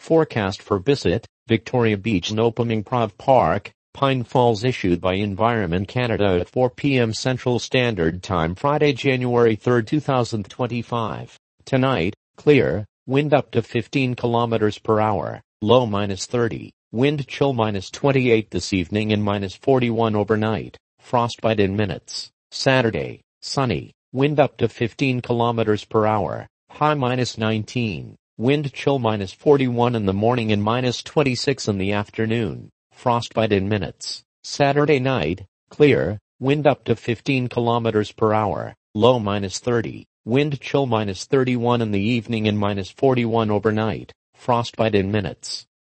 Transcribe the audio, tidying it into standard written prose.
Forecast for Bissett, Victoria Beach and Opamingprov Park, Pine Falls issued by Environment Canada at 4 p.m. Central Standard Time Friday, January 3, 2025. Tonight, clear, wind up to 15 kilometers per hour, low -30, wind chill -28 this evening and -41 overnight, frostbite in minutes. Saturday, sunny, wind up to 15 kilometers per hour, high -19, wind chill -41 in the morning and -26 in the afternoon, frostbite in minutes. Saturday night, clear, wind up to 15 kilometers per hour, low -30, wind chill -31 in the evening and -41 overnight, frostbite in minutes.